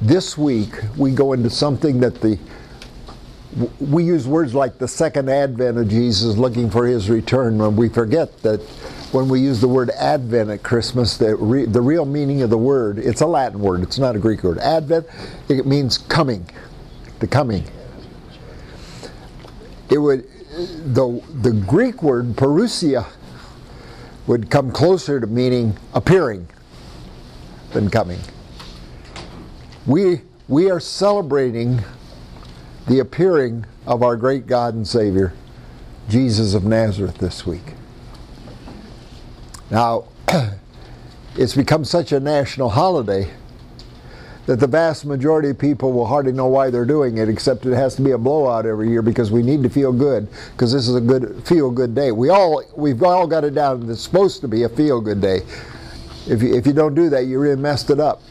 this week we go into something that we use words like the second advent of Jesus, looking for his return, when we forget that when we use the word Advent at Christmas, the real meaning of the word, it's a Latin word, it's not a Greek word. Advent, it means coming, the coming. It would, the Greek word parousia would come closer to meaning appearing than coming. We are celebrating the appearing of our great God and Savior, Jesus of Nazareth, this week. Now, it's become such a national holiday that the vast majority of people will hardly know why they're doing it, except it has to be a blowout every year because we need to feel good, because this is a good feel-good day. We've all got it down. It's supposed to be a feel-good day. If you don't do that, you really messed it up.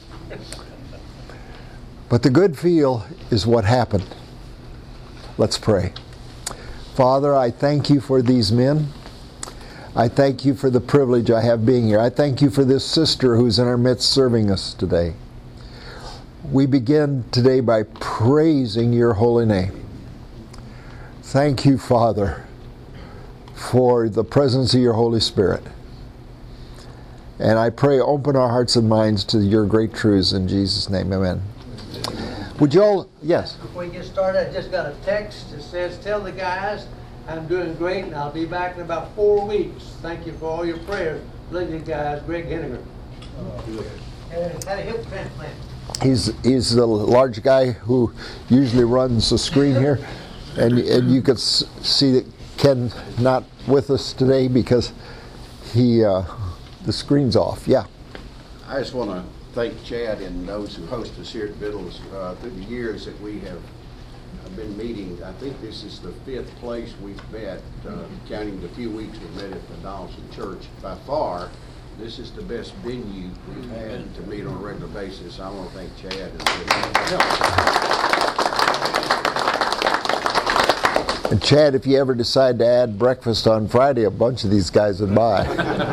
But the good feel is what happened. Let's pray. Father, I thank you for these men. I thank you for the privilege I have being here. I thank you for this sister who's in our midst serving us today. We begin today by praising your holy name. Thank you, Father, for the presence of your Holy Spirit. And I pray, open our hearts and minds to your great truths in Jesus' name. Amen. Would you all, yes? Before we get started, I just got a text that says, tell the guys I'm doing great and I'll be back in about 4 weeks. Thank you for all your prayers. Love you guys. Greg Henniger. Had a hip transplant. He's the large guy who usually runs the screen here. And you could see that Ken not with us today because the screen's off. Yeah. I just want to thank Chad and those who host us here at Biddle's through the years that we have been meeting. I think this is the 5th place we've met, counting the few weeks we met at the Donaldson Church. By far, this is the best venue we've had to meet on a regular basis. I want to thank Chad. And Chad, if you ever decide to add breakfast on Friday, a bunch of these guys would buy.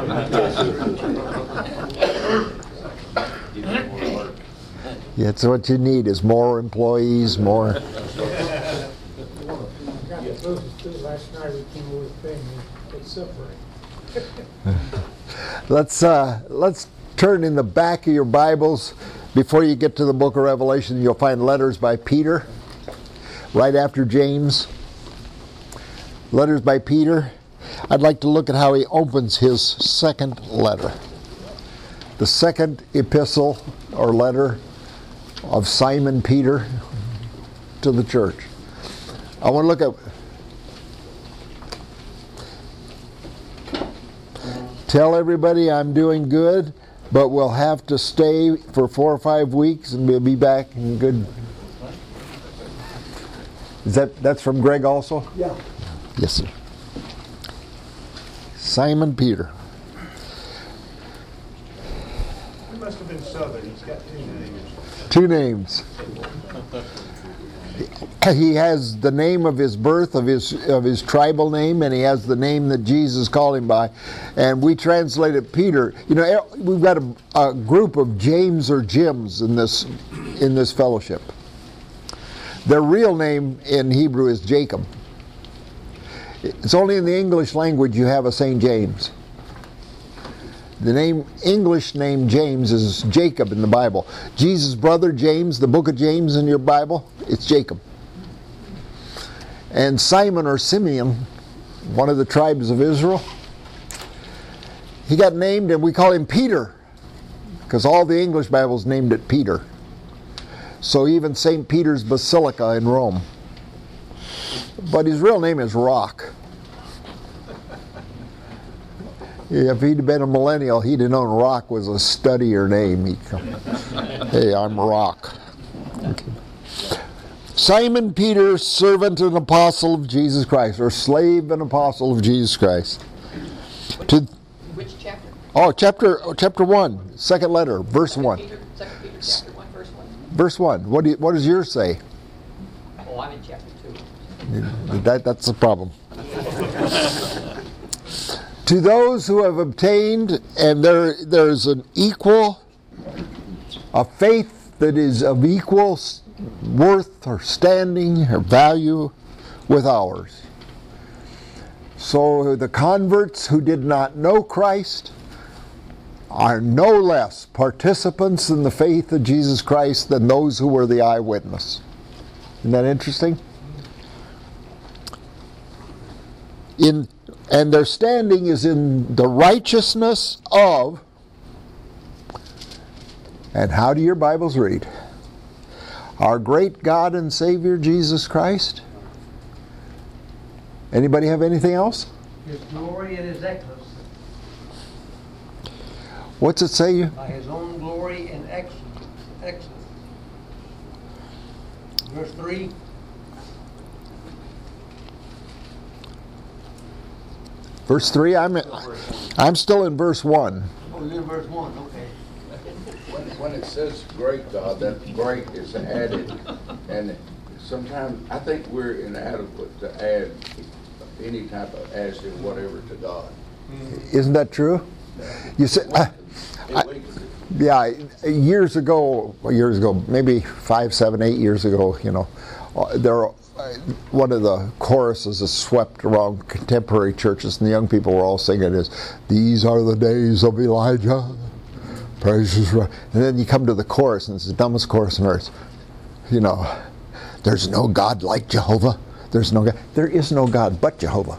Yeah, it's what you need is more employees, more. Last night we came over thing and separate. Let's turn in the back of your Bibles. Before you get to the book of Revelation, you'll find letters by Peter, right after James. Letters by Peter. I'd like to look at how he opens his second letter. The second epistle or letter of Simon Peter to the church. I want to look at. Tell everybody I'm doing good, but we'll have to stay for 4 or 5 weeks and we'll be back in good. That's from Greg also? Yeah. Yes, sir. Simon Peter. He must have been Southern. He's got 2 names. 2 names. He has the name of his birth, of his tribal name, and he has the name that Jesus called him by. And we translate it Peter. You know, we've got a group of James or Jims in this fellowship. Their real name in Hebrew is Jacob. It's only in the English language you have a St. James. The English name James is Jacob in the Bible. Jesus' brother James, the book of James in your Bible, it's Jacob. And Simon or Simeon, one of the tribes of Israel, he got named, and we call him Peter, because all the English Bibles named it Peter. So even St. Peter's Basilica in Rome. But his real name is Rock. If he'd been a millennial, he'd have known Rock was a studier name. Hey, I'm Rock. Okay. Simon Peter, servant and apostle of Jesus Christ, or slave and apostle of Jesus Christ. Which chapter? Oh, chapter 1, second letter, verse 1. 2 Peter, chapter 1, verse 1. Verse 1. What does yours say? Oh, I'm in chapter 2. That's the problem. To those who have obtained, and there's an equal, a faith that is of equal worth or standing or value with ours. So the converts who did not know Christ are no less participants in the faith of Jesus Christ than those who were the eyewitness. Isn't that interesting? And their standing is in the righteousness of, and how do your Bibles read? Our great God and Savior Jesus Christ. Anybody have anything else? His glory and His excellency. What's it say? By His own glory and excellence. Verse 3. Verse 3, I'm still in verse 1. Oh, you're in verse 1, okay. When it says great God, that great is added, and sometimes I think we're inadequate to add any type of adjective, whatever, to God. Isn't that true? You say, yeah, years ago, maybe 5, 7, 8 years ago, one of the choruses that swept around contemporary churches, and the young people were all singing is, "These are the days of Elijah, precious." And then you come to the chorus, and it's the dumbest chorus on earth. There's no God like Jehovah. There's no God. There is no God but Jehovah.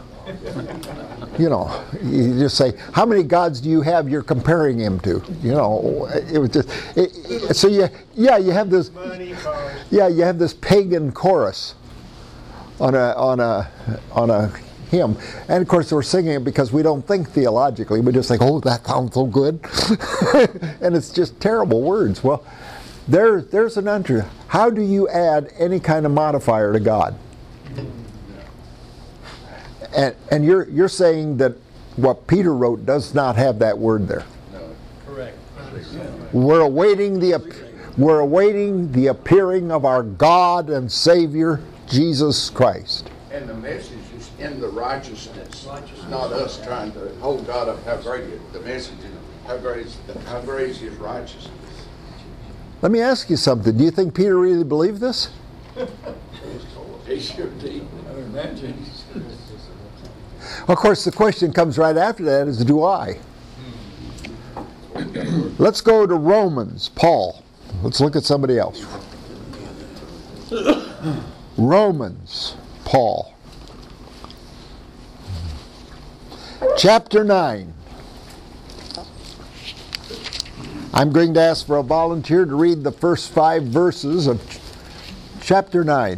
You just say, how many gods do you have you're comparing him to? It was just, so you have this, you have this pagan chorus on a hymn, and of course we're singing it because we don't think theologically. We just think, oh, that sounds so good, and it's just terrible words. Well, there's an untruth. How do you add any kind of modifier to God? And you're saying that what Peter wrote does not have that word there. No. Correct. We're awaiting the appearing of our God and Savior Jesus Christ. And the message is in the righteousness, not us trying to hold God up. How great is the message? How great is His righteousness? Let me ask you something. Do you think Peter really believed this? He sure did. Of course, the question comes right after that is, do I? Let's go to Romans, Paul. Let's look at somebody else. Romans, Paul. Chapter 9. I'm going to ask for a volunteer to read the first 5 verses of chapter 9.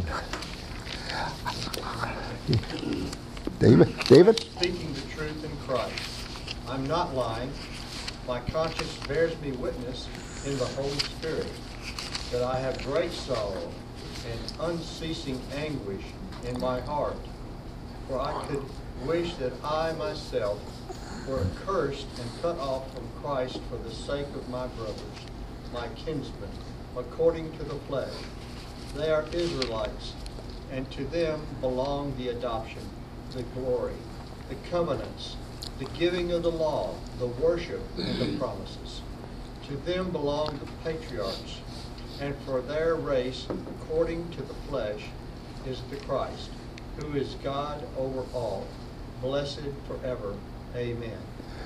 David? Speaking the truth in Christ. I'm not lying. My conscience bears me witness in the Holy Spirit that I have great sorrow and unceasing anguish in my heart. For I could wish that I myself were accursed and cut off from Christ for the sake of my brothers, my kinsmen, according to the flesh. They are Israelites, and to them belong the adoption, the glory, the covenants, the giving of the law, the worship, and the promises. To them belong the patriarchs, and for their race, according to the flesh, is the Christ, who is God over all, blessed forever. Amen.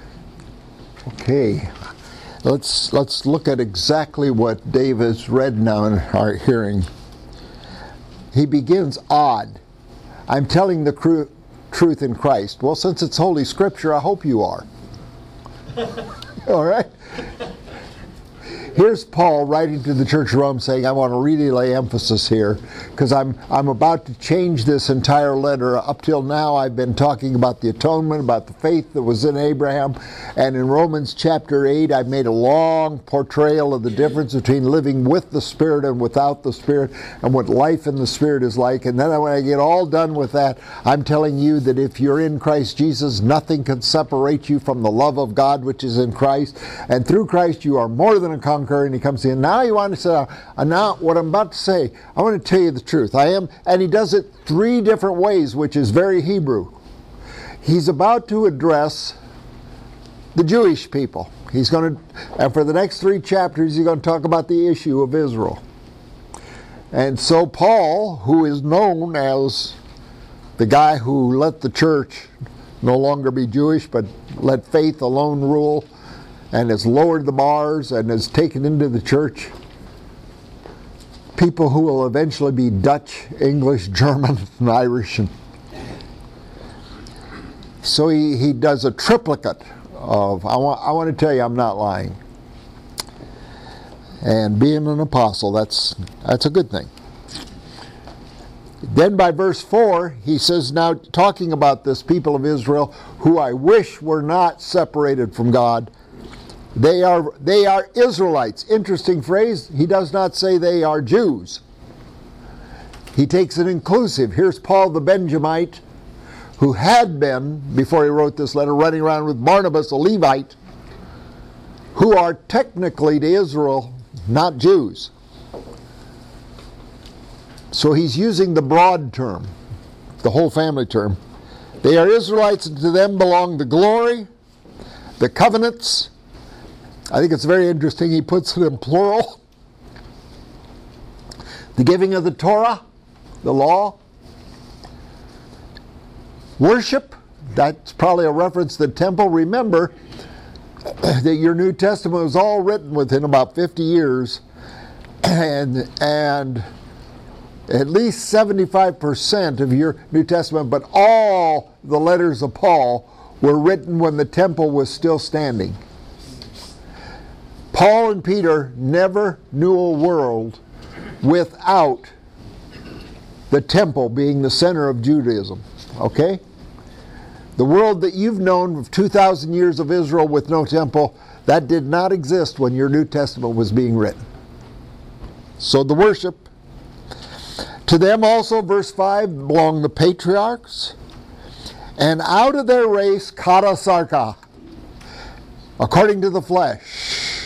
Okay. Let's look at exactly what David's read now in our hearing. He begins odd. I'm telling the truth in Christ. Well, since it's Holy Scripture, I hope you are. All right? Here's Paul writing to the Church of Rome saying, I want to really lay emphasis here because I'm about to change this entire letter. Up till now I've been talking about the atonement, about the faith that was in Abraham. And in Romans chapter 8 I've made a long portrayal of the difference between living with the Spirit and without the Spirit and what life in the Spirit is like. And then when I get all done with that, I'm telling you that if you're in Christ Jesus, nothing can separate you from the love of God which is in Christ. And through Christ you are more than a conqueror. And he comes in. Now you want to say, now what I'm about to say, I want to tell you the truth. I am, and he does it 3 different ways, which is very Hebrew. He's about to address the Jewish people. And for the next 3 chapters, he's going to talk about the issue of Israel. And so Paul, who is known as the guy who let the church no longer be Jewish, but let faith alone rule, and has lowered the bars and has taken into the church people who will eventually be Dutch, English, German, and Irish. And so he does a triplicate of, I want to tell you, I'm not lying. And being an apostle, that's a good thing. Then by verse 4, he says, now talking about this people of Israel, who I wish were not separated from God, they are Israelites. Interesting phrase. He does not say they are Jews. He takes it inclusive. Here's Paul the Benjamite, who had been, before he wrote this letter, running around with Barnabas, a Levite, who are technically to Israel not Jews. So he's using the broad term, the whole family term. They are Israelites, and to them belong the glory, the covenants. I think it's very interesting, he puts it in plural. The giving of the Torah, the law. Worship, that's probably a reference to the temple. Remember that your New Testament was all written within about 50 years, and at least 75% of your New Testament, but all the letters of Paul were written when the temple was still standing. Paul and Peter never knew a world without the temple being the center of Judaism. Okay? The world that you've known of 2,000 years of Israel with no temple, that did not exist when your New Testament was being written. So the worship. To them also, verse 5, belong the patriarchs, and out of their race, kara sarka, according to the flesh,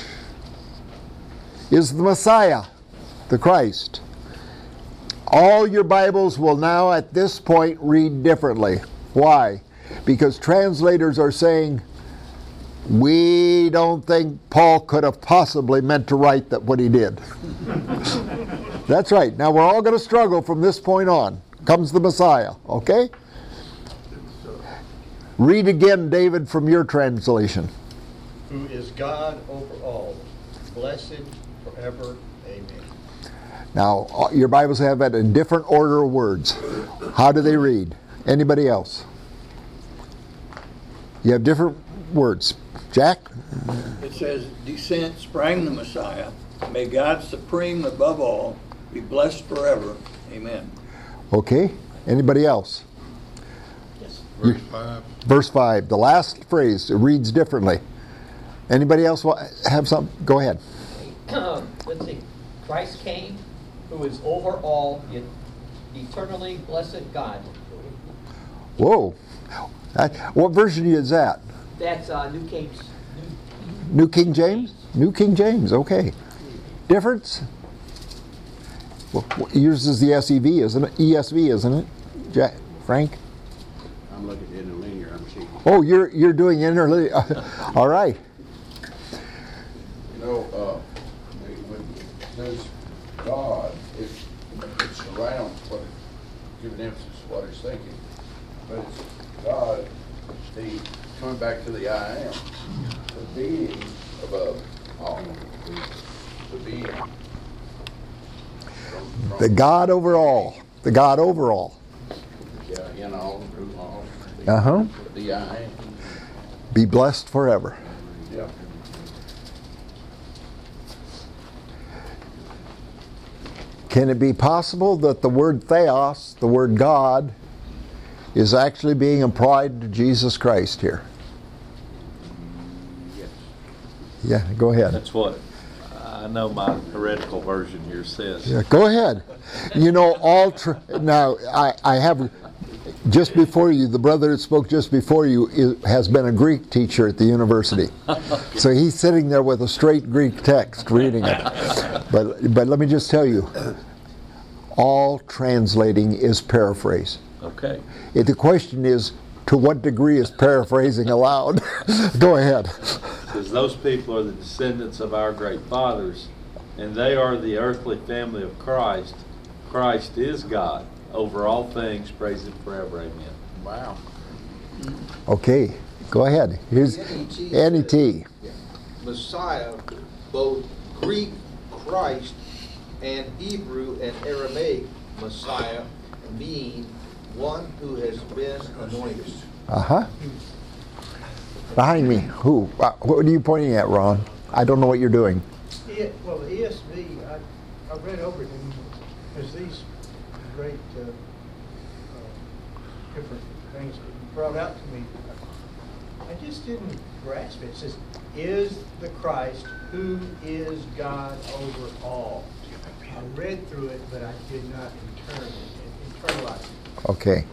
is the Messiah, the Christ. All your Bibles will now at this point read differently. Why? Because translators are saying, we don't think Paul could have possibly meant to write that what he did. That's right. Now we're all going to struggle from this point on. Comes the Messiah, okay? Read again, David, from your translation. Who is God over all, blessed forever. Amen. Now, your Bibles have it in different order of words. How do they read? Anybody else? You have different words. Jack? It says, descent sprang the Messiah. May God supreme above all be blessed forever. Amen. Okay. Anybody else? Yes. Verse 5. Verse 5. The last phrase, it reads differently. Anybody else have something? Go ahead. Let's see. Christ came, who is over all, eternally blessed God. Whoa. What version is that? That's New King James? New King James, okay. Difference? Well, yours is the SEV, isn't it? ESV, isn't it? Jack, Frank? I'm looking at interlinear, I'm seeing. Oh, you're doing interlinear. All right. You know, when it says God, it's around what, giving emphasis to what it's thinking. But it's God, coming back to the I am, the being above all, the being. The God over all. The God over all. Yeah, in all, through all. Uh-huh. The I am. Be blessed forever. Yeah. Can it be possible that the word theos, the word God, is actually being applied to Jesus Christ here? Yes. Yeah, go ahead. That's what I know my heretical version here says. Yeah, go ahead. You know, now, I have, just before you, the brother that spoke just before you has been a Greek teacher at the university. So he's sitting there with a straight Greek text reading it. But let me just tell you, all translating is paraphrase. Okay. The question is, to what degree is paraphrasing allowed? Go ahead. Because those people are the descendants of our great fathers, and they are the earthly family of Christ. Christ is God over all things, praise Him forever. Amen. Wow. Okay, go ahead. Here's Annie T. Messiah, both Greek Christ and Hebrew and Aramaic Messiah, mean one who has been anointed. Uh-huh. Behind me. Who? What are you pointing at, Ron? I don't know what you're doing. Well, the ESV, I read over it, and there's these great different things that you brought out to me. I just didn't grasp it. It says, is the Christ who is God over all. I read through it, but I did not internalize it. Okay.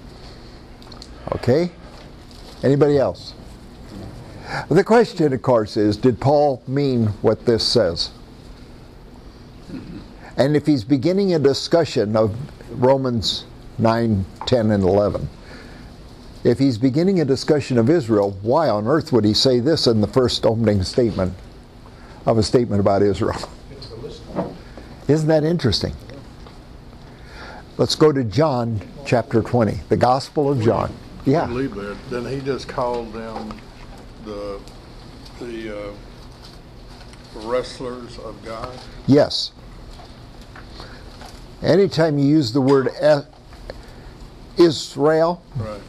Okay. Anybody else? The question, of course, is, did Paul mean what this says? And if he's beginning a discussion of Romans 9, 10, and 11, if he's beginning a discussion of Israel, why on earth would he say this in the first opening statement of a statement about Israel? Isn't that interesting? Let's go to John chapter 20, the Gospel of John. Yeah. Leave there. Then he just called them the wrestlers of God. Yes. Anytime you use the word Israel, right.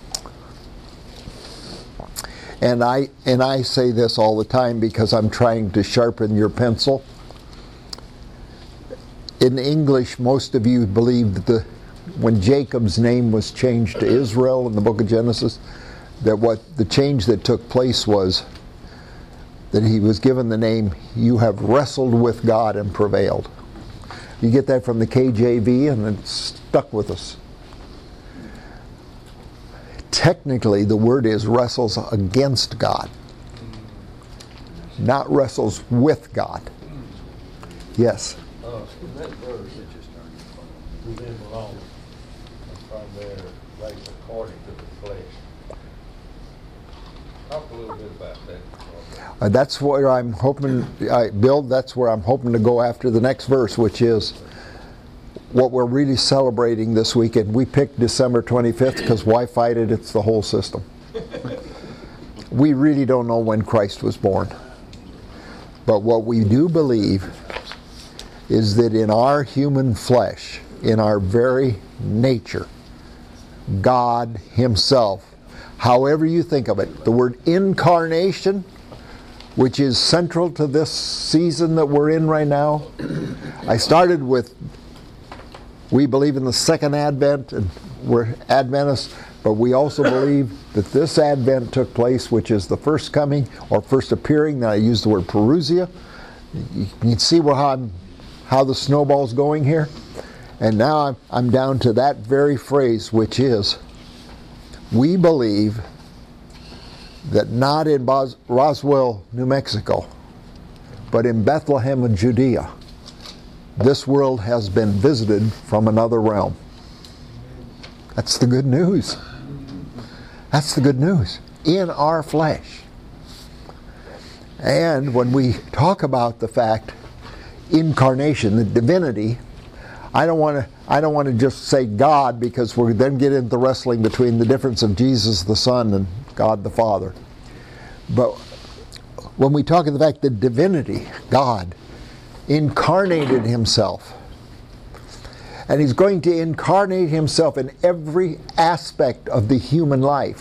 And I say this all the time because I'm trying to sharpen your pencil. In English, most of you believe that when Jacob's name was changed to Israel in the book of Genesis, that what the change that took place was that he was given the name, "You have wrestled with God and prevailed." You get that from the KJV, and it's stuck with us. Technically, the word is wrestles against God, not wrestles with God. Yes? That verse, who then belongs from their race according to the flesh. Talk a little bit about that. That's where I'm hoping, Bill, that's where I'm hoping to go after the next verse, which is what we're really celebrating this weekend. We picked December 25th because why fight it? It's the whole system. We really don't know when Christ was born. But what we do believe is that in our human flesh, in our very nature, God Himself, however you think of it, the word incarnation, which is central to this season that we're in right now. I started with, we believe in the second advent, and we're Adventists, but we also believe that this advent took place, which is the first coming, or first appearing. Now I use the word parousia. You can see how the snowball's going here. And now I'm down to that very phrase, which is, we believe that not in Roswell, New Mexico, but in Bethlehem of Judea, this world has been visited from another realm. That's the good news. That's the good news. In our flesh. And when we talk about the fact, incarnation, the divinity, I don't want to just say God, because we then get into wrestling between the difference of Jesus the Son and God the Father. But when we talk of the fact that divinity, God, incarnated Himself, and He's going to incarnate Himself in every aspect of the human life.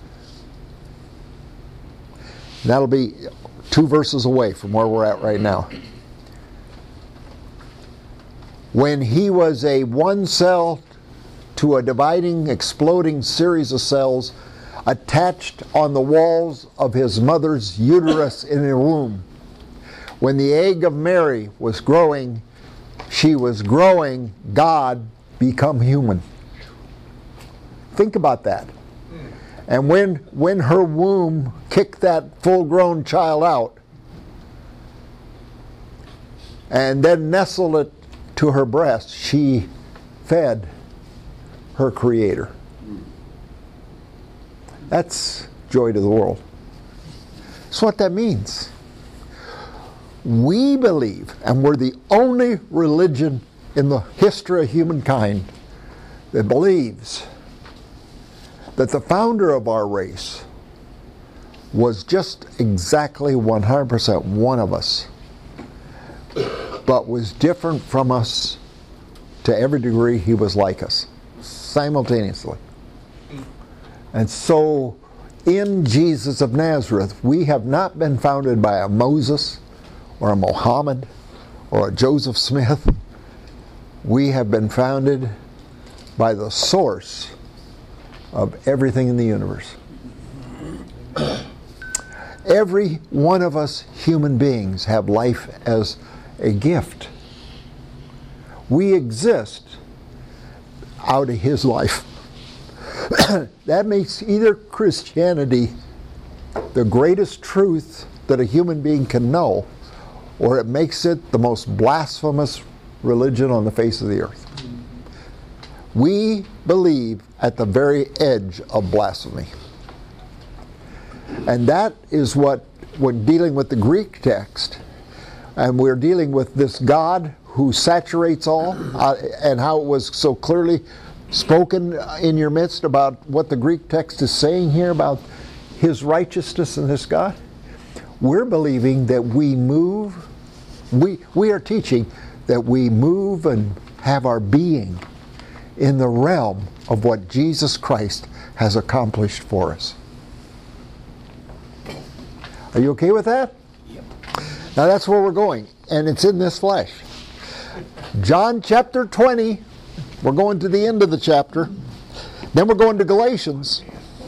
That'll be 2 verses away from where we're at right now. When He was a one cell to a dividing, exploding series of cells attached on the walls of His mother's uterus in her womb. When the egg of Mary was growing, she was growing God become human. Think about that. And when her womb kicked that full-grown child out and then nestled it to her breast, she fed her Creator. That's joy to the world. That's what that means. We believe, and we're the only religion in the history of humankind that believes that the founder of our race was just exactly 100% one of us, but was different from us to every degree he was like us, simultaneously. And so, in Jesus of Nazareth, we have not been founded by a Moses or a Muhammad or a Joseph Smith. We have been founded by the source of everything in the universe. Every one of us human beings have life as a gift. We exist out of His life. That makes either Christianity the greatest truth that a human being can know, or it makes it the most blasphemous religion on the face of the earth. We believe at the very edge of blasphemy. And that is what, when dealing with the Greek text, and we're dealing with this God who saturates all, and how it was so clearly spoken in your midst about what the Greek text is saying here about His righteousness and this God. We're believing that we move, we are teaching that we move and have our being in the realm of what Jesus Christ has accomplished for us. Are you okay with that? Yep. Now that's where we're going, and it's in this flesh. John chapter 20, we're going to the end of the chapter. Then we're going to Galatians.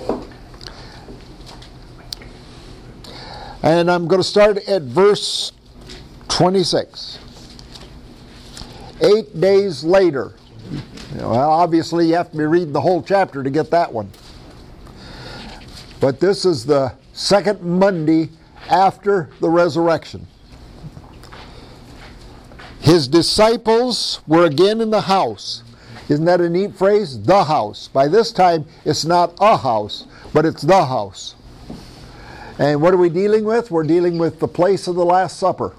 And I'm going to start at verse 26. 8 days later. Well, obviously you have to be reading the whole chapter to get that one. But this is the second Monday after the resurrection. His disciples were again in the house. Isn't that a neat phrase? The house. By this time, it's not a house, but it's the house. And what are we dealing with? We're dealing with the place of the Last Supper.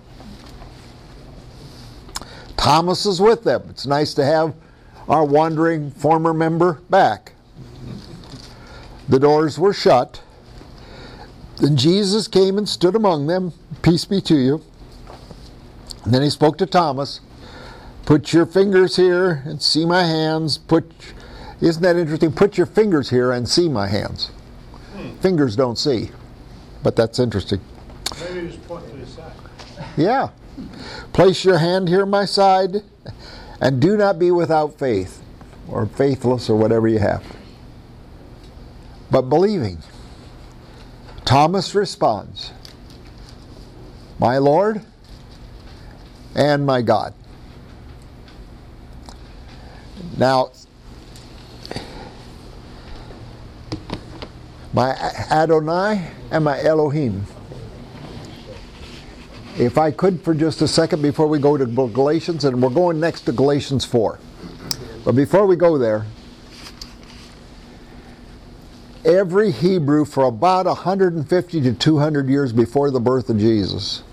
Thomas is with them. It's nice to have our wandering former member back. The doors were shut. Then Jesus came and stood among them. Peace be to you. And then he spoke to Thomas. Put your fingers here and see my hands. Isn't that interesting? Put your fingers here and see my hands. Fingers don't see, but that's interesting. Maybe just point to his side. Yeah. Place your hand here at my side, and do not be without faith, or faithless, or whatever you have, but believing. Thomas responds, my Lord and my God. Now, my Adonai and my Elohim. If I could for just a second before we go to Galatians, and we're going next to Galatians 4. But before we go there, every Hebrew for about 150 to 200 years before the birth of Jesus,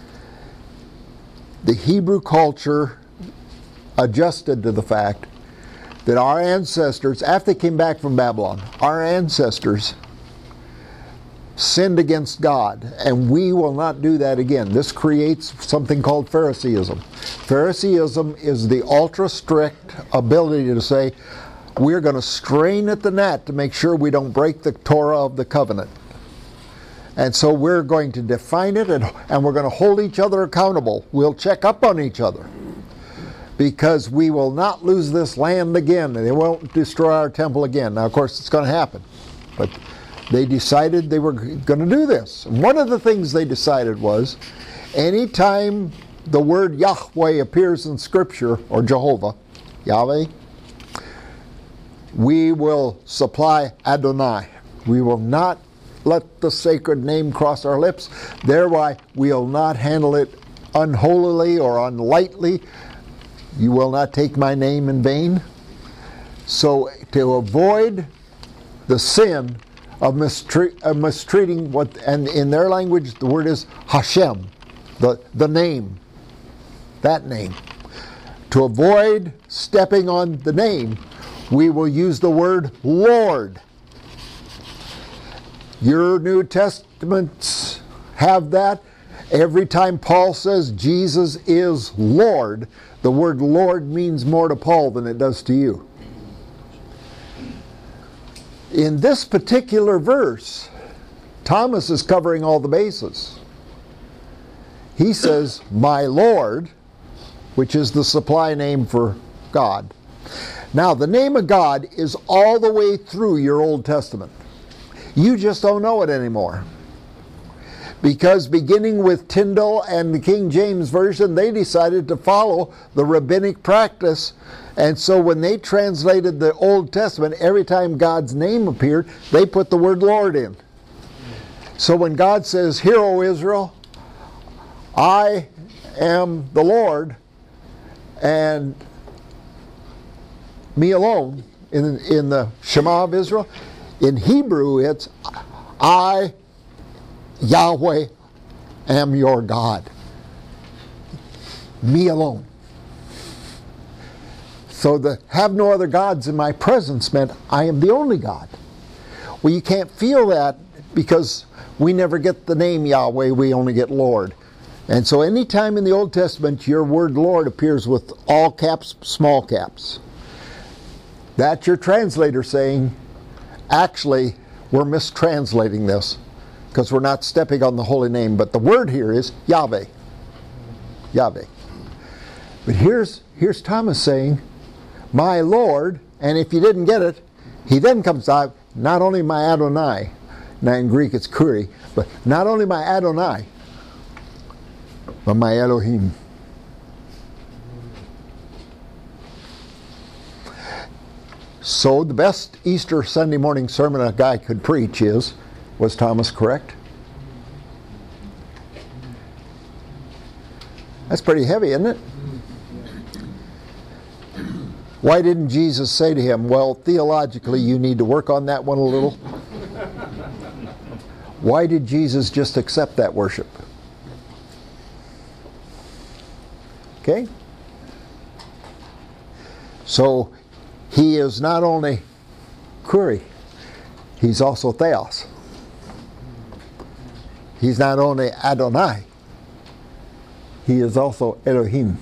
the Hebrew culture adjusted to the fact that our ancestors, after they came back from Babylon, our ancestors sinned against God, and we will not do that again. This creates something called Phariseeism. Phariseeism is the ultra-strict ability to say, we're going to strain at the net to make sure we don't break the Torah of the covenant. And so we're going to define it, and we're going to hold each other accountable. We'll check up on each other, because we will not lose this land again, and they won't destroy our temple again. Now, of course, it's going to happen, but they decided they were going to do this. And one of the things they decided was, anytime the word Yahweh appears in Scripture, or Jehovah, Yahweh, we will supply Adonai. We will not let the sacred name cross our lips. Thereby, we'll not handle it unholily or unlightly. You will not take my name in vain. So, to avoid the sin of mistreating what, and in their language the word is Hashem, the name, that name. To avoid stepping on the name, we will use the word Lord. Your New Testaments have that. Every time Paul says Jesus is Lord, the word Lord means more to Paul than it does to you. In this particular verse, Thomas is covering all the bases. He says, my Lord, which is the supply name for God. Now, the name of God is all the way through your Old Testament. You just don't know it anymore. Because beginning with Tyndale and the King James Version, they decided to follow the rabbinic practice. And so when they translated the Old Testament, every time God's name appeared, they put the word Lord in. So when God says, hear, O Israel, I am the Lord, and me alone, in the Shema of Israel, in Hebrew it's, I, Yahweh, am your God. Me alone. So the have no other gods in my presence meant I am the only God. Well, you can't feel that because we never get the name Yahweh, we only get Lord. And so anytime in the Old Testament your word Lord appears with all caps, small caps, that's your translator saying, actually, we're mistranslating this because we're not stepping on the holy name. But the word here is Yahweh. Yahweh. But here's Thomas saying, my Lord, and if you didn't get it, he then comes out, not only my Adonai, now in Greek it's Kuri, but not only my Adonai, but my Elohim. So the best Easter Sunday morning sermon a guy could preach was Thomas correct? That's pretty heavy, isn't it? Why didn't Jesus say to him, well, theologically you need to work on that one a little? Why did Jesus just accept that worship? Okay? So he is not only Kuri, he's also Theos. He's not only Adonai, he is also Elohim.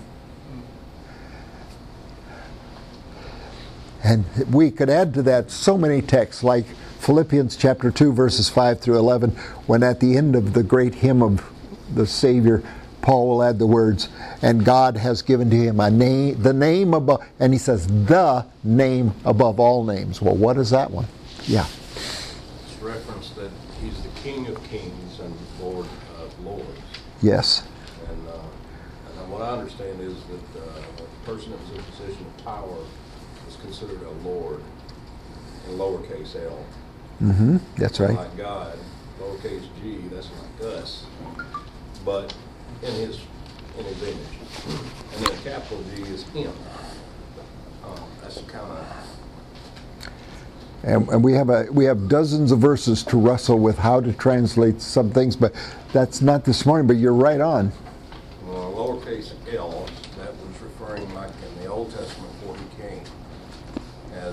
And we could add to that so many texts like Philippians chapter 2 verses 5 through 11, when at the end of the great hymn of the Savior, Paul will add the words, and God has given to him a name, the name above, and he says, the name above all names. Well, what is that one? Yeah. It's reference that he's the King of Kings and Lord of Lords. Yes. And what I understand is that a person that was in a position of power is considered a Lord in lowercase l. Mm-hmm. That's right. Like God, lowercase g, that's like us. But in his image. And then capital G is him. That's kind of... And we have dozens of verses to wrestle with how to translate some things, but that's not this morning, but you're right on. Well, lowercase l, that was referring, like in the Old Testament before he came, as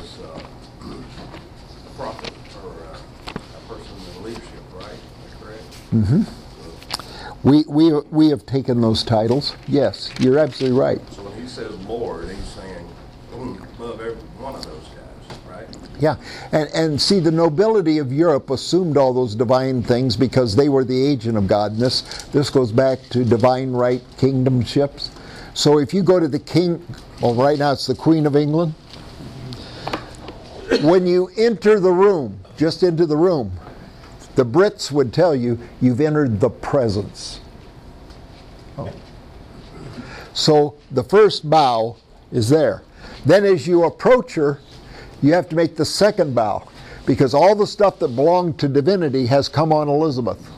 a prophet or a person in leadership, right? Is that correct? Mm-hmm. We have taken those titles. Yes, you're absolutely right. So when he says Lord, he's saying above every one of those guys, right? Yeah, and see, the nobility of Europe assumed all those divine things because they were the agent of God. And this goes back to divine right kingdomships. So if you go to the king, well, right now it's the Queen of England. When you enter the room, just into the room, the Brits would tell you, you've entered the presence. Oh. So the first bow is there. Then as you approach her, you have to make the second bow, because all the stuff that belonged to divinity has come on Elizabeth.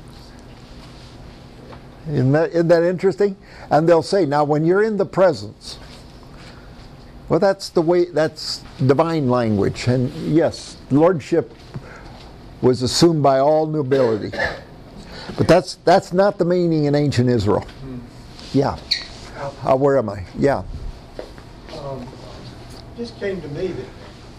Isn't that interesting? And they'll say, now when you're in the presence, well, that's the way, that's divine language. And yes, lordship was assumed by all nobility. But that's not the meaning in ancient Israel. Yeah. Where am I? Yeah. Just came to me that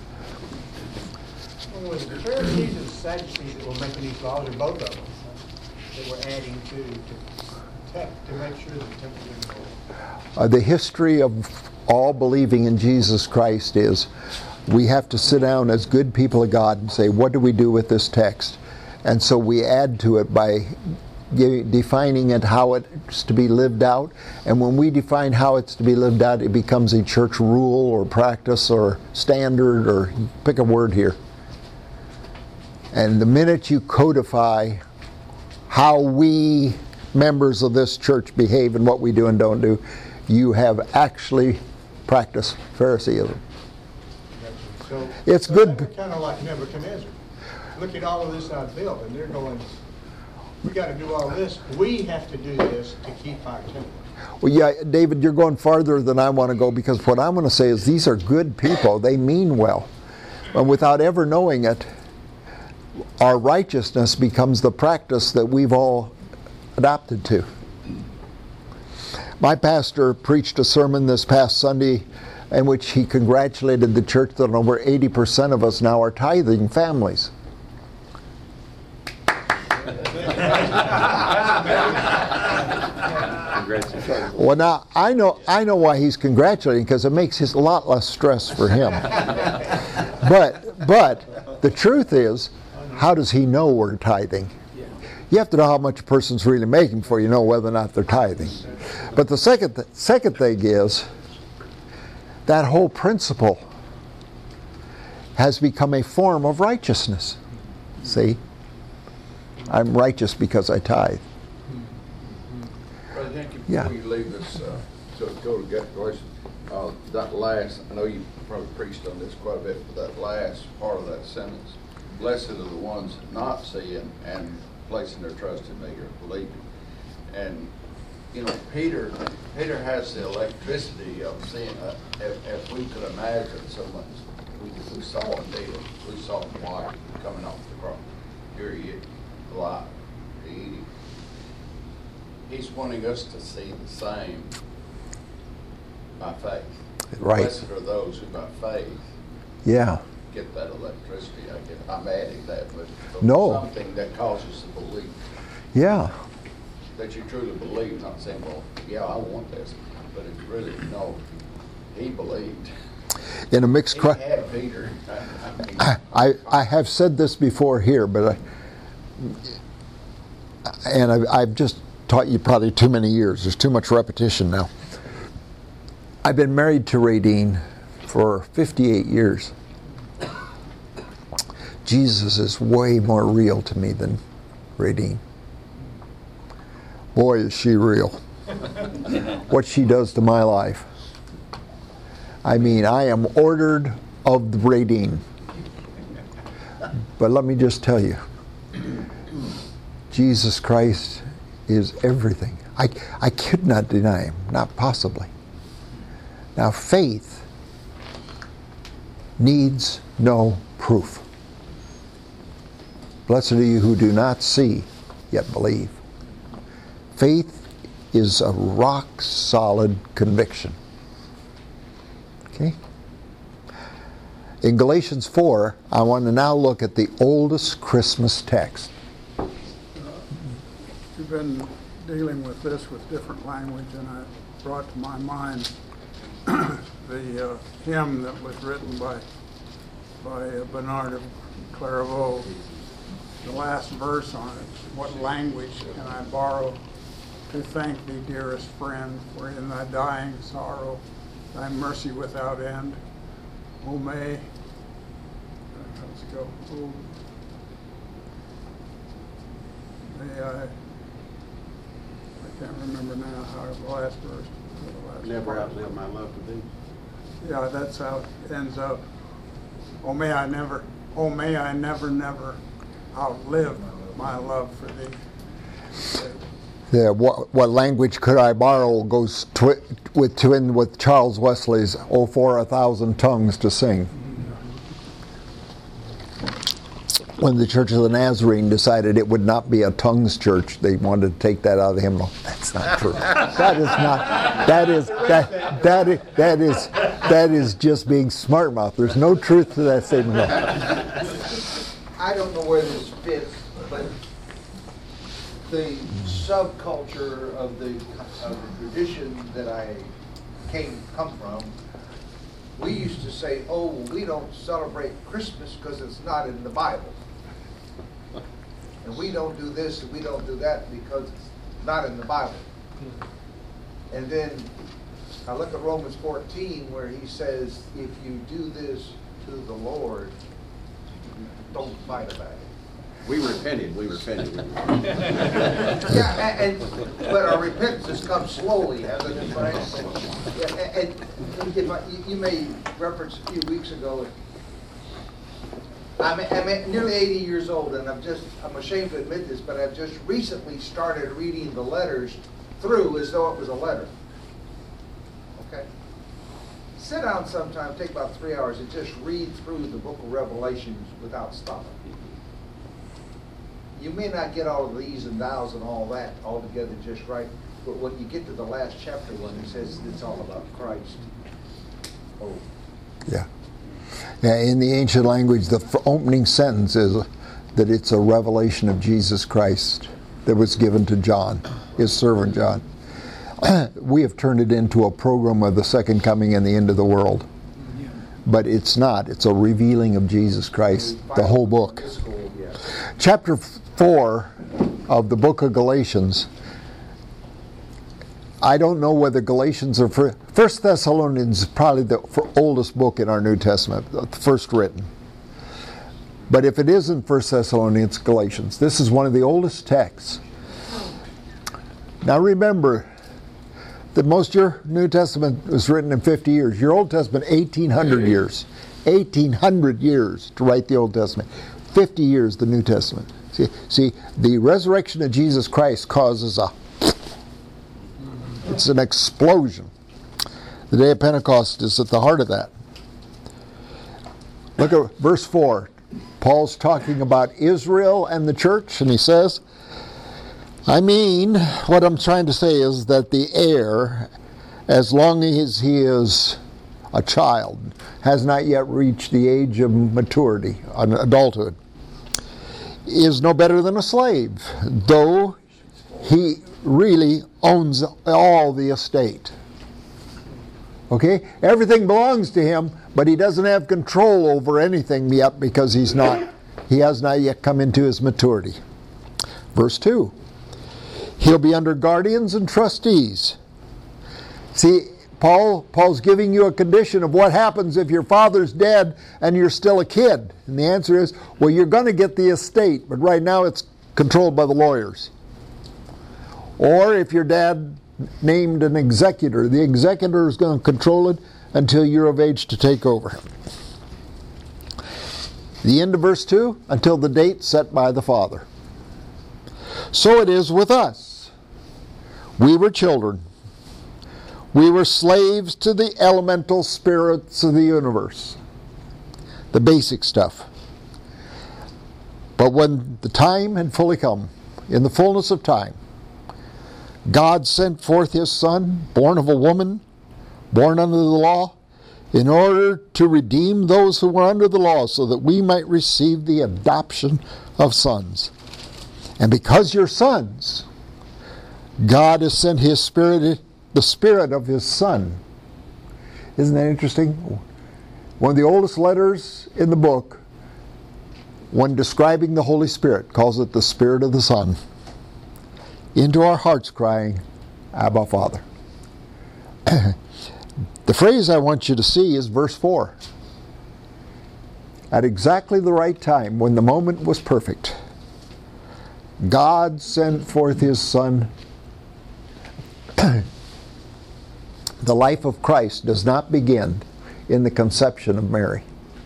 was the Pharisees and the Sadducees that were making these laws, or both of them, that were adding to make sure the temple didn't go. The history of all believing in Jesus Christ is we have to sit down as good people of God and say, what do we do with this text? And so we add to it by defining it how it's to be lived out. And when we define how it's to be lived out, it becomes a church rule or practice or standard, or pick a word here. And the minute you codify how we members of this church behave and what we do and don't do, you have actually practiced Phariseeism. So, it's good. Kind of like Nebuchadnezzar. Look at all of this I've built, and they're going, we got to do all this. We have to do this to keep our temple. Well, yeah, David, you're going farther than I want to go, because what I'm going to say is these are good people. They mean well. And without ever knowing it, our righteousness becomes the practice that we've all adopted to. My pastor preached a sermon this past Sunday in which he congratulated the church that over 80% of us now are tithing families. Well, now I know why he's congratulating, because it makes a lot less stress for him. But the truth is, how does he know we're tithing? You have to know how much a person's really making before you know whether or not they're tithing. But the second thing is, that whole principle has become a form of righteousness. See? I'm righteous because I tithe. Brother Jenkins, before Yeah. you leave this, to go to Galatians, that last, I know you probably preached on this quite a bit, but that last part of that sentence, blessed are the ones not seeing and placing their trust in me or believing. And, you know, Peter has the electricity of seeing, if we could imagine someone, we saw him dead, we saw him white coming off the cross. Here he is, alive, eating. He's wanting us to see the same by faith. Right. Blessed are those who by faith Yeah. get that electricity. I'm adding that, but No. something that causes the belief. Yeah. That you truly believe, not saying, well, yeah, I want this, but it's really, no, he believed. In a mixed He crowd. had Peter. I have said this before here, but I've just taught you probably too many years. There's too much repetition now. I've been married to Radine for 58 years. Jesus is way more real to me than Radine. Boy, is she real. What she does to my life. I mean, I am ordered of the Radine. But let me just tell you, Jesus Christ is everything. I could not deny him, not possibly. Now, faith needs no proof. Blessed are you who do not see, yet believe. Faith is a rock-solid conviction. Okay? In Galatians 4, I want to now look at the oldest Christmas text. You've been dealing with this with different language, and I brought to my mind the hymn that was written by Bernard of Clairvaux. The last verse on it, what language can I borrow to thank thee, dearest friend, for in thy dying sorrow, thy mercy without end. O may, let's go, oh, may I can't remember now how the last verse. Never outlive my love to thee. Yeah, that's how it ends up. Oh may I never, never outlive my love for thee. Yeah, what language could I borrow goes with Charles Wesley's "Oh, for 1,000 tongues to sing." when the Church of the Nazarene decided it would not be a tongues church, they wanted to take that out of the hymnal. That's not true. That is not. That is just being smart mouth. There's no truth to that statement. I don't know where this fits, but the subculture of the tradition that I come from, we used to say, oh, we don't celebrate Christmas because it's not in the Bible. And we don't do this and we don't do that because it's not in the Bible. And then I look at Romans 14 where he says, if you do this to the Lord, don't fight about it. We repented. Yeah, but our repentance has come slowly, hasn't it, Frank? Yeah, and you may reference a few weeks ago, I'm nearly 80 years old, and I'm ashamed to admit this, but I've just recently started reading the letters through as though it was a letter. Okay? Sit down sometime, take about 3 hours, and just read through the book of Revelations without stopping. You may not get all of these and thous and all that all together just right, but when you get to the last chapter when he says it's all about Christ. Oh. Yeah. Yeah, in the ancient language, the opening sentence is that it's a revelation of Jesus Christ that was given to John, his servant John. We have turned it into a program of the second coming and the end of the world. But it's not. It's a revealing of Jesus Christ, the whole book. Chapter 4 of the book of Galatians, I don't know whether Galatians or First Thessalonians is probably the oldest book in our New Testament, the first written. But if it isn't First Thessalonians, it's Galatians. This is one of the oldest texts. Now remember that most of your New Testament was written in 50 years. Your Old Testament, 1,800 years. 1,800 years to write the Old Testament. 50 years the New Testament. See, the resurrection of Jesus Christ causes it's an explosion. The day of Pentecost is at the heart of that. Look at verse 4. Paul's talking about Israel and the church, and he says, what I'm trying to say is that the heir, as long as he is a child, has not yet reached the age of maturity, adulthood, is no better than a slave, though he really owns all the estate. Okay? Everything belongs to him, but he doesn't have control over anything yet because he has not yet come into his maturity. Verse 2. He'll be under guardians and trustees. See, Paul's giving you a condition of what happens if your father's dead and you're still a kid. And the answer is, well, you're going to get the estate, but right now it's controlled by the lawyers. Or if your dad named an executor, the executor is going to control it until you're of age to take over. The end of verse 2, until the date set by the Father. So it is with us. We were children. We were slaves to the elemental spirits of the universe. The basic stuff. But when the time had fully come, in the fullness of time, God sent forth His Son, born of a woman, born under the law, in order to redeem those who were under the law, so that we might receive the adoption of sons. And because you're sons, God has sent His Spirit, the Spirit of His Son. Isn't that interesting? One of the oldest letters in the book, when describing the Holy Spirit, calls it the Spirit of the Son, into our hearts crying, Abba, Father. The phrase I want you to see is verse 4. At exactly the right time, when the moment was perfect, God sent forth His Son. The life of Christ does not begin in the conception of Mary.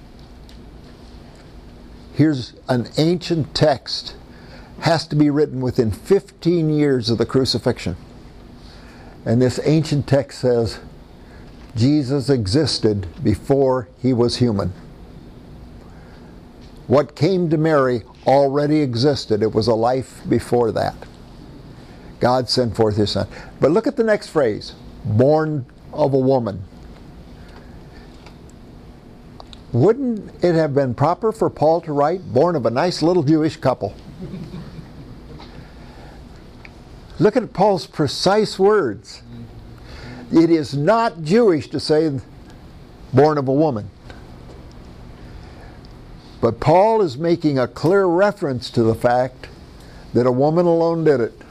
Here's an ancient text, has to be written within 15 years of the crucifixion. And this ancient text says, Jesus existed before He was human. What came to Mary already existed. It was a life before that. God sent forth His Son. But look at the next phrase, born of a woman. Wouldn't it have been proper for Paul to write, born of a nice little Jewish couple? Look at Paul's precise words. It is not Jewish to say born of a woman. But Paul is making a clear reference to the fact that a woman alone did it.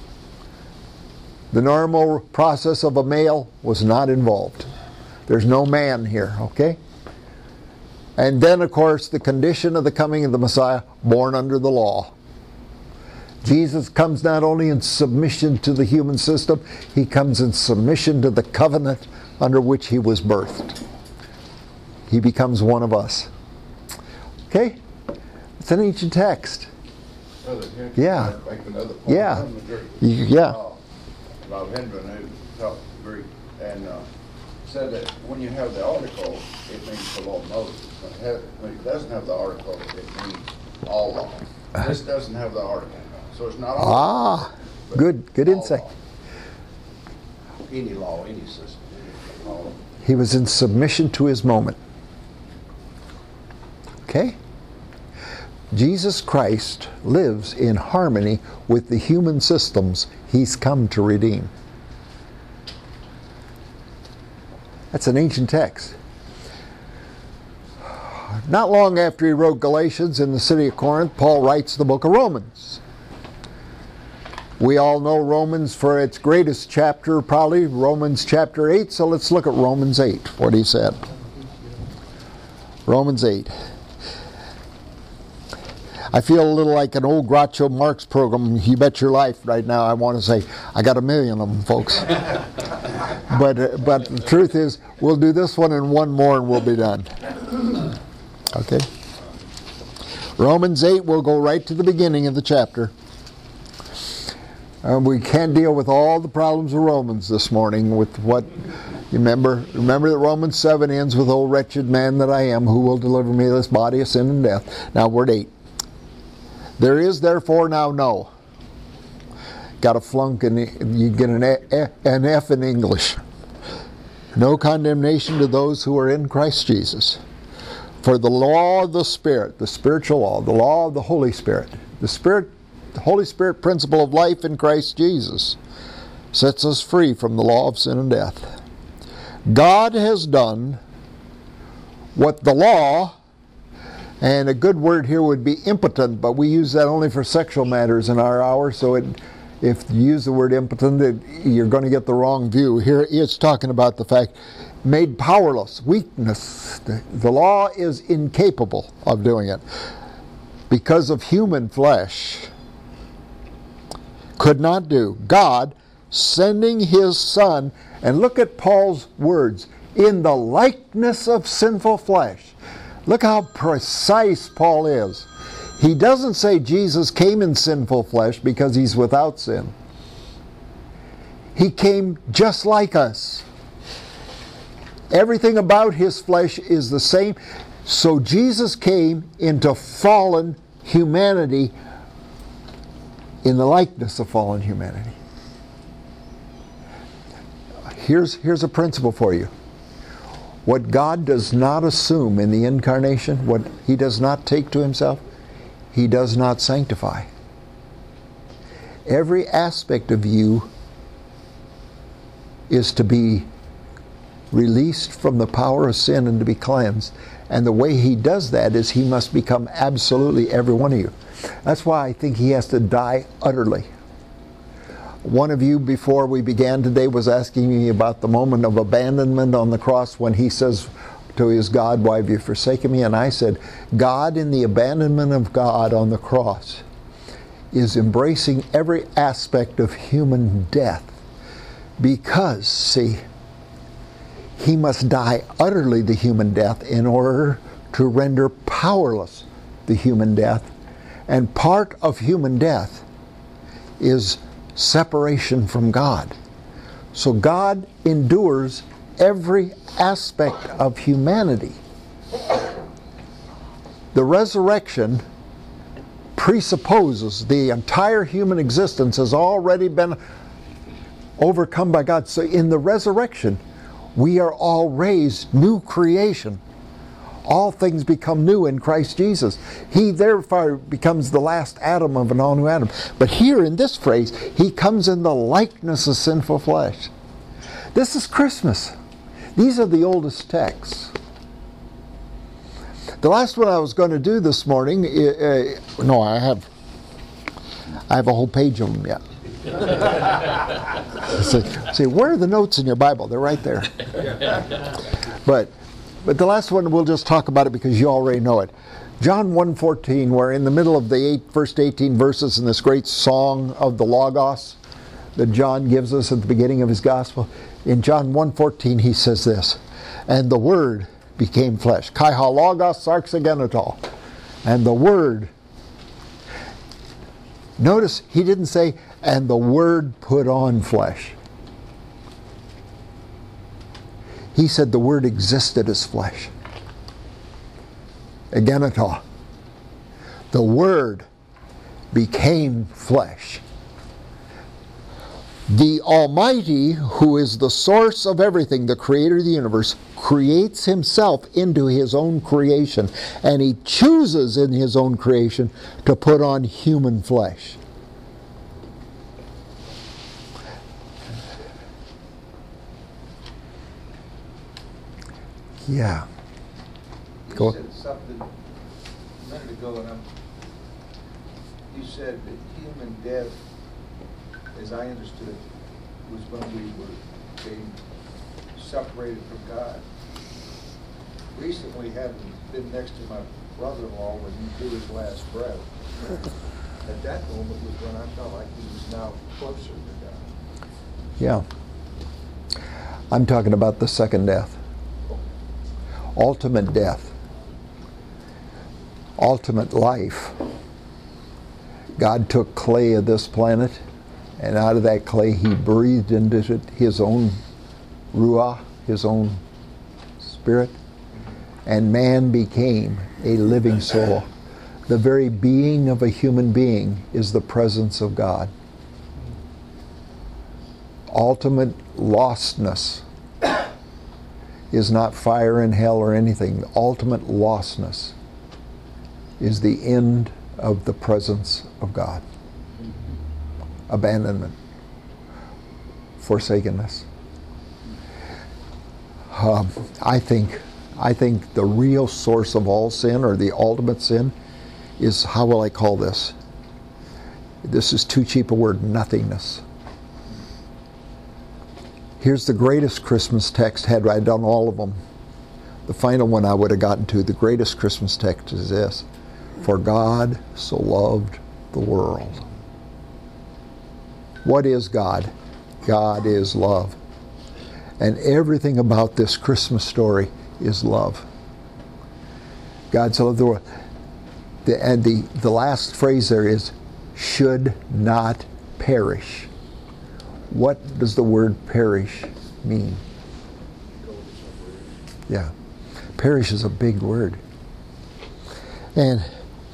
The normal process of a male was not involved. There's no man here, okay? And then, of course, the condition of the coming of the Messiah, born under the law. Jesus comes not only in submission to the human system, He comes in submission to the covenant under which He was birthed. He becomes one of us. Okay? It's an ancient text. Brother, here, Yeah. Make another point. Yeah. Yeah. Bob Hendren, who taught Greek, and said that when you have the article, it means the law of Moses. When it doesn't have the article, it means all law. This doesn't have the article, so it's not all law. Good insight. Law. Any law, any system. Any law. He was in submission to his moment. Okay? Jesus Christ lives in harmony with the human systems He's come to redeem. That's an ancient text. Not long after he wrote Galatians in the city of Corinth, Paul writes the book of Romans. We all know Romans for its greatest chapter, probably Romans chapter 8, so let's look at Romans 8, what he said. Romans 8. I feel a little like an old Groucho Marx program, You Bet Your Life, right now. I want to say, I got 1 million of them, folks. But the truth is, we'll do this one and one more and we'll be done. Okay? Romans 8, we'll go right to the beginning of the chapter. We can't deal with all the problems of Romans this morning with what... Remember that Romans 7 ends with, O wretched man that I am, who will deliver me this body of sin and death. Now, word 8. There is therefore now no. Got a flunk and you get an F in English. No condemnation to those who are in Christ Jesus. For the law of the Spirit, the spiritual law, the law of the Holy Spirit, the Holy Spirit principle of life in Christ Jesus sets us free from the law of sin and death. God has done what the law, and a good word here would be impotent, but we use that only for sexual matters in our hour, so if you use the word impotent, you're going to get the wrong view. Here it's talking about the fact, made powerless, weakness. The law is incapable of doing it. Because of human flesh, could not do. God sending His Son, and look at Paul's words, in the likeness of sinful flesh. Look how precise Paul is. He doesn't say Jesus came in sinful flesh because He's without sin. He came just like us. Everything about His flesh is the same. So Jesus came into fallen humanity in the likeness of fallen humanity. Here's a principle for you. What God does not assume in the incarnation, what He does not take to Himself, He does not sanctify. Every aspect of you is to be released from the power of sin and to be cleansed. And the way He does that is He must become absolutely every one of you. That's why I think He has to die utterly. One of you, before we began today, was asking me about the moment of abandonment on the cross when He says to His God, why have you forsaken me? And I said, God, in the abandonment of God on the cross, is embracing every aspect of human death. Because, see, He must die utterly the human death in order to render powerless the human death. And part of human death is separation from God. So God endures every aspect of humanity. The resurrection presupposes the entire human existence has already been overcome by God. So in the resurrection, we are all raised new creation. All things become new in Christ Jesus. He therefore becomes the last Adam of an all new Adam. But here in this phrase, he comes in the likeness of sinful flesh. This is Christmas. These are the oldest texts. The last one I was going to do this morning, no, I have a whole page of them yet. See, where are the notes in your Bible? They're right there. But the last one, we'll just talk about it because you already know it. John 1:14, we're in the middle of the first 18 verses in this great song of the Logos that John gives us at the beginning of his gospel. In John 1:14, he says this, and the Word became flesh. Kai ha logos sarxagenetal. And the Word. Notice he didn't say, and the Word put on flesh. He said the Word existed as flesh. Agenetal. The Word became flesh. The Almighty, who is the source of everything, the creator of the universe, creates himself into his own creation, and he chooses in his own creation to put on human flesh. Yeah. Go. You said something a minute ago, and you said that human death, as I understood it, was when we were being separated from God. Recently, having been next to my brother-in-law when he drew his last breath, at that moment was when I felt like he was now closer to God. Yeah. I'm talking about the second death. Ultimate death. Ultimate life. God took clay of this planet, and out of that clay he breathed into it his own ruah, his own spirit, and man became a living soul. The very being of a human being is the presence of God. Ultimate lostness is not fire and hell or anything. The ultimate lostness is the end of the presence of God. Abandonment. Forsakenness. I think the real source of all sin, or the ultimate sin, is, how will I call this? This is too cheap a word, nothingness. Here's the greatest Christmas text, had I done all of them. The final one I would have gotten to, the greatest Christmas text is this. For God so loved the world. What is God? God is love. And everything about this Christmas story is love. God so loved the world. And the last phrase there is, should not perish. What does the word perish mean? Yeah. Perish is a big word. And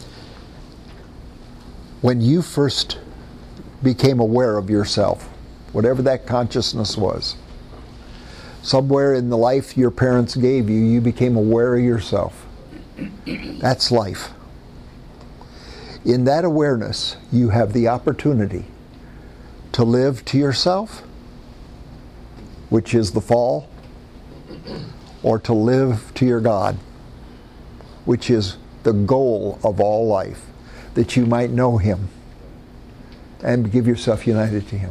when you first became aware of yourself, whatever that consciousness was, somewhere in the life your parents gave you, you became aware of yourself. That's life. In that awareness, you have the opportunity to live to yourself, which is the fall, or to live to your God, which is the goal of all life, that you might know Him and give yourself united to Him.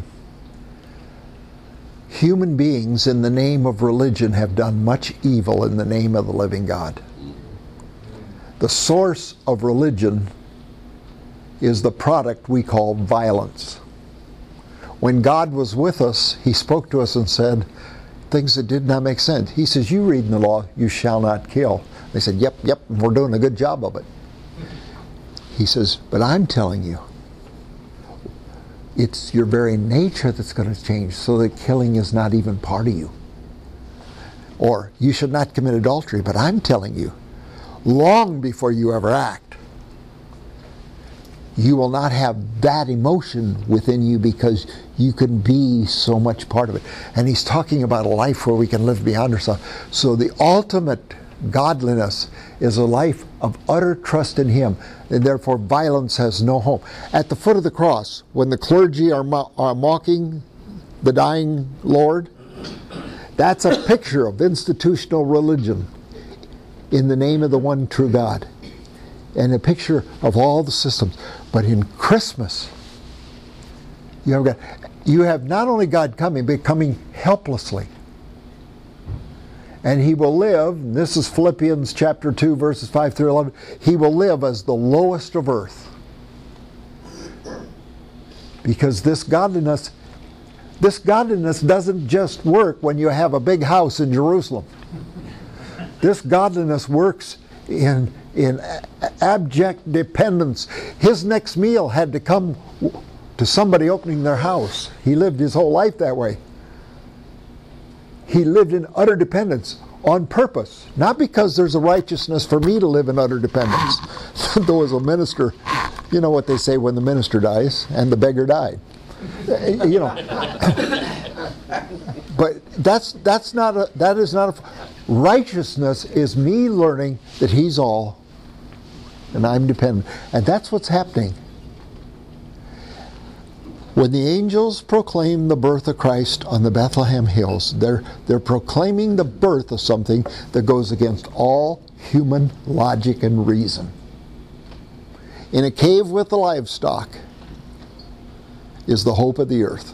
Human beings in the name of religion have done much evil in the name of the living God. The source of religion is the product we call violence. When God was with us, He spoke to us and said things that did not make sense. He says, you read in the law, you shall not kill. They said, yep, we're doing a good job of it. He says, but I'm telling you, it's your very nature that's going to change so that killing is not even part of you. Or, you should not commit adultery, but I'm telling you, long before you ever act. You will not have that emotion within you because you can be so much part of it. And he's talking about a life where we can live beyond ourselves. So the ultimate godliness is a life of utter trust in him, and therefore violence has no home. At the foot of the cross, when the clergy are mocking the dying Lord, that's a picture of institutional religion in the name of the one true God, and a picture of all the systems. But in Christmas, you have not only God coming, but coming helplessly. And he will live, and this is Philippians chapter 2, verses 5 through 11, he will live as the lowest of earth. Because this godliness doesn't just work when you have a big house in Jerusalem. This godliness works in abject dependence. His next meal had to come to somebody opening their house. He lived his whole life that way. He lived in utter dependence on purpose, not because there's a righteousness for me to live in utter dependence. There was a minister, you know what they say when the minister dies, and the beggar died. You know, but that is not a righteousness is me learning that he's all and I'm dependent, and that's what's happening. When the angels proclaim the birth of Christ on the Bethlehem hills, they're proclaiming the birth of something that goes against all human logic and reason. In a cave with the livestock is the hope of the earth.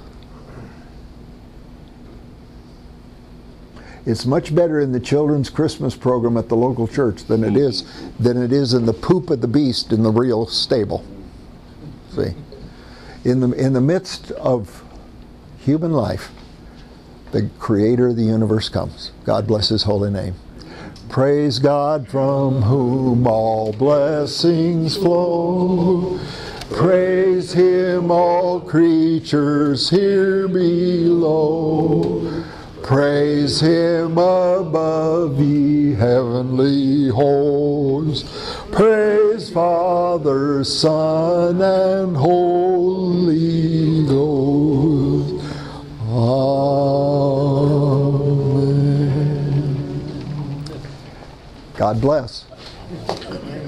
It's much better in the children's Christmas program at the local church than it is in the poop of the beast in the real stable. See? In the midst of human life, the creator of the universe comes. God bless his holy name. Praise God from whom all blessings flow. Praise him, all creatures here below. Praise him above, ye heavenly hosts. Praise Father, Son, and Holy Ghost. Amen. God bless.